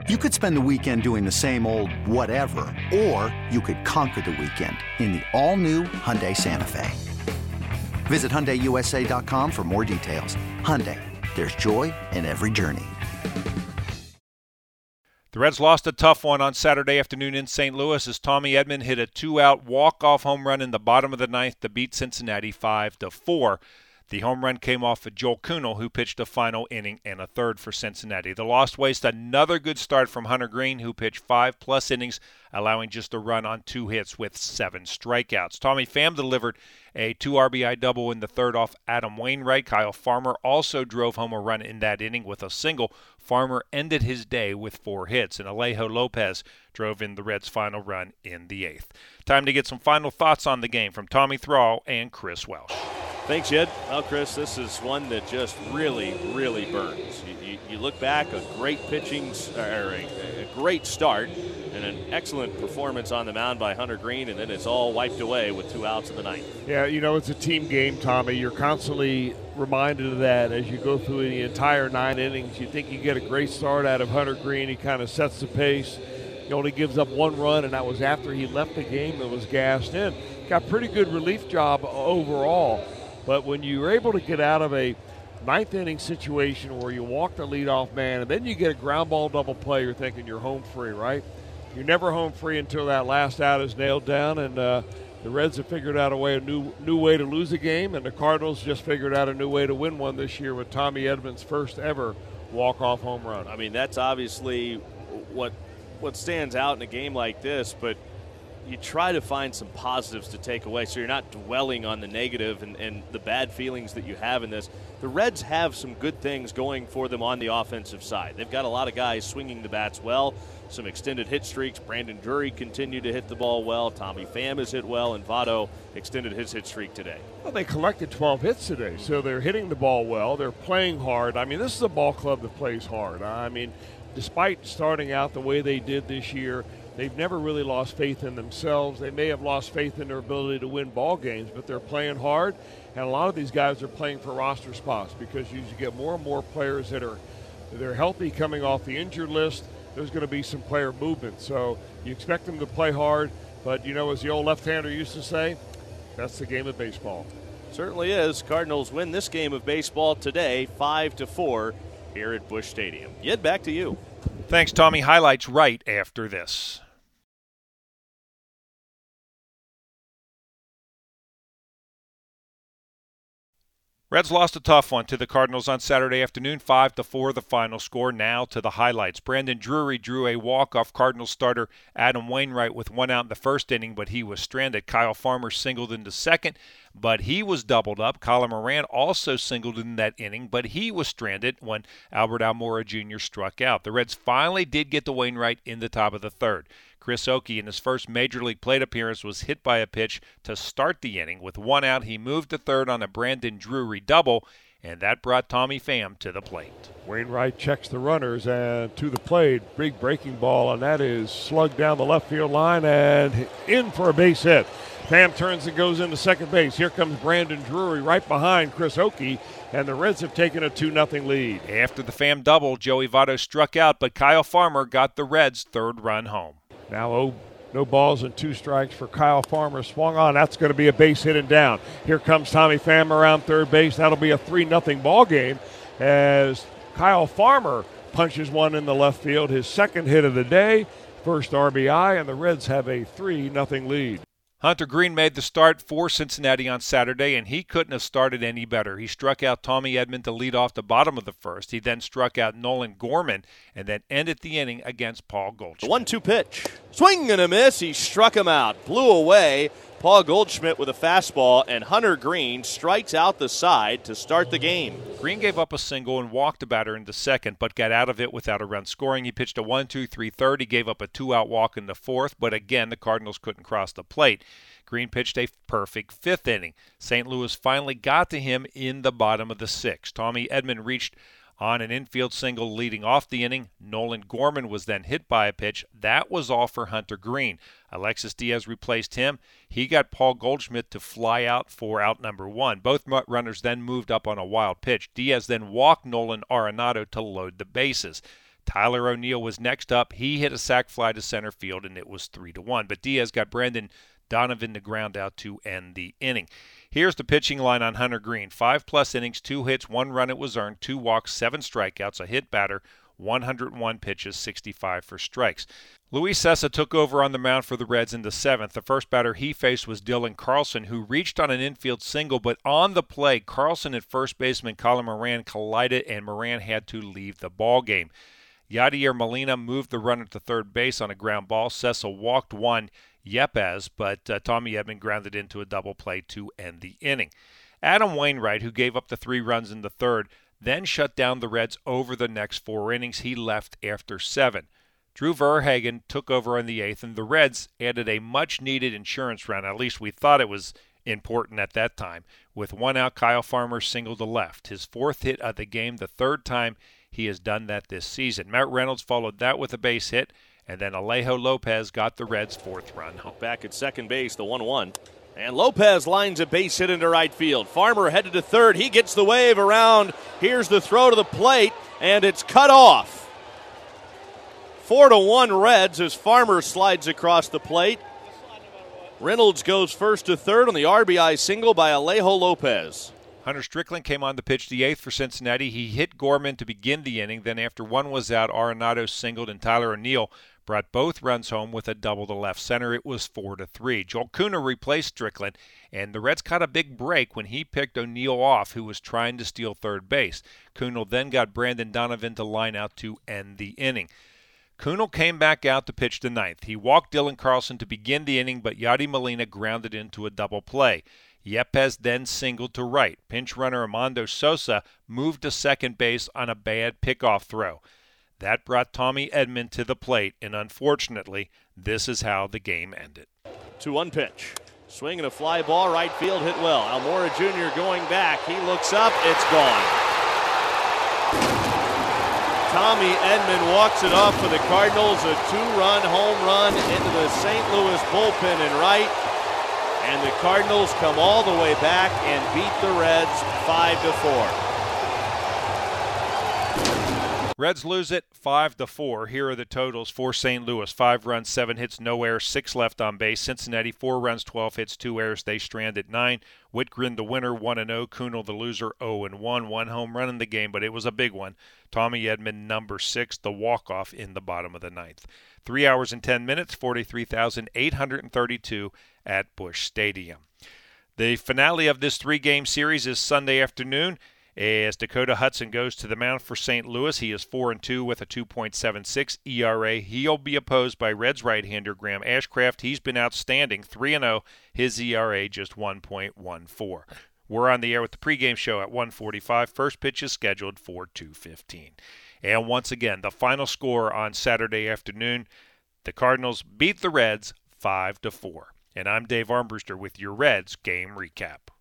You could spend the weekend doing the same old whatever, or you could conquer the weekend in the all-new Hyundai Santa Fe. Visit HyundaiUSA.com for more details. Hyundai, there's joy in every journey. The Reds lost a tough one on Saturday afternoon in St. Louis as Tommy Edman hit a two-out walk-off home run in the bottom of the ninth to beat Cincinnati 5-4. The home run came off of Joel Kuhnel, who pitched a final inning and a third for Cincinnati. The loss wasted another good start from Hunter Greene, who pitched 5+ innings, allowing just a run on 2 hits with 7 strikeouts. Tommy Pham delivered a 2 RBI double in the third off Adam Wainwright. Kyle Farmer also drove home a run in that inning with a single. Farmer ended his day with 4 hits, and Alejo Lopez drove in the Reds' final run in the 8th. Time to get some final thoughts on the game from Tommy Thrall and Chris Welsh. Thanks, Jed. Well, Chris, this is one that just really, really burns. You look back, a great a great start, and an excellent performance on the mound by Hunter Greene, and then it's all wiped away with 2 outs in the ninth. Yeah, it's a team game, Tommy. You're constantly reminded of that as you go through the entire 9 innings. You think you get a great start out of Hunter Greene. He kind of sets the pace. He only gives up 1 run, and that was after he left the game and was gassed in. Got pretty good relief job overall. But when you're able to get out of a 9th inning situation where you walk the leadoff man and then you get a ground ball double play, you're thinking you're home free, right? You're never home free until that last out is nailed down, and the Reds have figured out a new way to lose a game, and the Cardinals just figured out a new way to win one this year with Tommy Edman's first ever walk-off home run. I mean, that's obviously what stands out in a game like this, but you try to find some positives to take away so you're not dwelling on the negative and the bad feelings that you have in this. The Reds have some good things going for them on the offensive side. They've got a lot of guys swinging the bats well, some extended hit streaks. Brandon Drury continued to hit the ball well. Tommy Pham has hit well, and Votto extended his hit streak today. Well, they collected 12 hits today, so they're hitting the ball well. They're playing hard. I mean, this is a ball club that plays hard. I mean, despite starting out the way they did this year, they've never really lost faith in themselves. They may have lost faith in their ability to win ball games, but they're playing hard, and a lot of these guys are playing for roster spots because you get more and more players they're healthy coming off the injured list. There's going to be some player movement, so you expect them to play hard, but as the old left-hander used to say, that's the game of baseball. Certainly is. Cardinals win this game of baseball today 5-4 here at Busch Stadium. Yet back to you. Thanks, Tommy. Highlights right after this. Reds lost a tough one to the Cardinals on Saturday afternoon, 5-4 the final score. Now to the highlights. Brandon Drury drew a walk-off Cardinals starter Adam Wainwright with 1 out in the first inning, but he was stranded. Kyle Farmer singled into second, but he was doubled up. Colin Moran also singled in that inning, but he was stranded when Albert Almora Jr. struck out. The Reds finally did get to Wainwright in the top of the third. Chris Oakey, in his first Major League plate appearance, was hit by a pitch to start the inning. With 1 out, he moved to third on a Brandon Drury double, and that brought Tommy Pham to the plate. Wainwright checks the runners and to the plate. Big breaking ball, and that is slugged down the left field line and in for a base hit. Pham turns and goes into second base. Here comes Brandon Drury right behind Chris Oakey, and the Reds have taken a 2-0 lead. After the Pham double, Joey Votto struck out, but Kyle Farmer got the Reds' third run home. Now no balls and 2 strikes for Kyle Farmer. Swung on. That's going to be a base hit and down. Here comes Tommy Pham around third base. That'll be a 3-0 ball game as Kyle Farmer punches one in the left field. His second hit of the day, first RBI, and the Reds have a 3-0 lead. Hunter Greene made the start for Cincinnati on Saturday, and he couldn't have started any better. He struck out Tommy Edman to lead off the bottom of the first. He then struck out Nolan Gorman and then ended the inning against Paul Goldschmidt. The 1-2 pitch. Swing and a miss. He struck him out. Blew away Paul Goldschmidt with a fastball, and Hunter Greene strikes out the side to start the game. Greene gave up a single and walked a batter into second, but got out of it without a run scoring. He pitched a 1-2-3 third. He gave up a 2-out walk in the fourth, but again, the Cardinals couldn't cross the plate. Greene pitched a perfect fifth inning. St. Louis finally got to him in the bottom of the sixth. Tommy Edman reached on an infield single leading off the inning. Nolan Gorman was then hit by a pitch. That was all for Hunter Greene. Alexis Diaz replaced him. He got Paul Goldschmidt to fly out for out number 1. Both runners then moved up on a wild pitch. Diaz then walked Nolan Arenado to load the bases. Tyler O'Neill was next up. He hit a sac fly to center field, and it was 3-1. But Diaz got Brendan Donovan to ground out to end the inning. Here's the pitching line on Hunter Greene. 5+ innings, 2 hits, 1 run it was earned, 2 walks, 7 strikeouts, a hit batter, 101 pitches, 65 for strikes. Luis Cessa took over on the mound for the Reds in the 7th. The first batter he faced was Dylan Carlson, who reached on an infield single, but on the play, Carlson and first baseman Colin Moran collided, and Moran had to leave the ball game. Yadier Molina moved the runner to third base on a ground ball. Cessa walked one, Yepez, but Tommy Edman grounded into a double play to end the inning. Adam Wainwright, who gave up the 3 runs in the third, then shut down the Reds over the next 4 innings. He left after 7. Drew Verhagen took over in the 8th, and the Reds added a much-needed insurance run. At least we thought it was important at that time. With 1 out, Kyle Farmer singled to left. His 4th hit of the game, the 3rd time he has done that this season. Matt Reynolds followed that with a base hit, and then Alejo Lopez got the Reds' 4th run home. Back at second base, the 1-1. And Lopez lines a base hit into right field. Farmer headed to third. He gets the wave around. Here's the throw to the plate, and it's cut off. 4-1 Reds as Farmer slides across the plate. Reynolds goes first to third on the RBI single by Alejo Lopez. Hunter Strickland came on to pitch the 8th for Cincinnati. He hit Gorman to begin the inning. Then after 1 was out, Arenado singled, and Tyler O'Neill brought both runs home with a double to left center. It was 4-3. Joel Kuna replaced Strickland, and the Reds caught a big break when he picked O'Neill off, who was trying to steal third base. Kuna then got Brandon Donovan to line out to end the inning. Kunal came back out to pitch the 9th. He walked Dylan Carlson to begin the inning, but Yadi Molina grounded into a double play. Yepez then singled to right. Pinch runner Armando Sosa moved to second base on a bad pickoff throw. That brought Tommy Edman to the plate, and unfortunately, this is how the game ended. 2-1 pitch. Swing and a fly ball, right field hit well. Almora Jr. going back. He looks up, it's gone. Tommy Edman walks it off for the Cardinals, a 2-run home run into the St. Louis bullpen in right. And the Cardinals come all the way back and beat the Reds 5-4. Reds lose it 5-4. Here are the totals for St. Louis. 5 runs, 7 hits, no errors, 6 left on base. Cincinnati, 4 runs, 12 hits, 2 errors. They strand at 9. Whitgren, the winner, 1-0. Kunal, the loser, 0-1. 1 home run in the game, but it was a big one. Tommy Edman, number 6, the walk-off in the bottom of the 9th. 3 hours and 10 minutes, 43,832 at Busch Stadium. The finale of this 3-game series is Sunday afternoon as Dakota Hudson goes to the mound for St. Louis. He is 4-2 with a 2.76 ERA. He'll be opposed by Reds right-hander Graham Ashcraft. He's been outstanding, 3-0. His ERA just 1.14. We're on the air with the pregame show at 1:45. First pitch is scheduled for 2:15. And once again, the final score on Saturday afternoon, the Cardinals beat the Reds 5-4. And I'm Dave Armbruster with your Reds game recap.